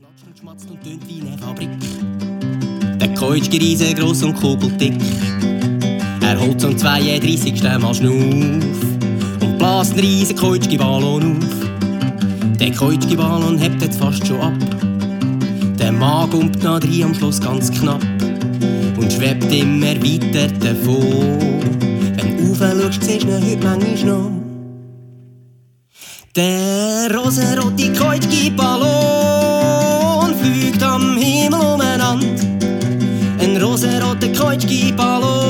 klatscht und schmatzt und tönt wie eine Fabrik. Der Keutschki riesengroß und kugeldick. Er holt zum 32. Mal Schnuff und bläst einen riesen Keutschki-Ballon auf. Der Keutschki-Ballon hebt jetzt fast schon ab. Der Mann kommt nach rein, am Schluss ganz knapp und schwebt immer weiter davon. Wenn du raufschaust, siehst du ihn heute manchmal noch. Der rosenrote Keutschki-Ballon fliegt am Himmel umeinander. Ein rosenroter Keutschki-Ballon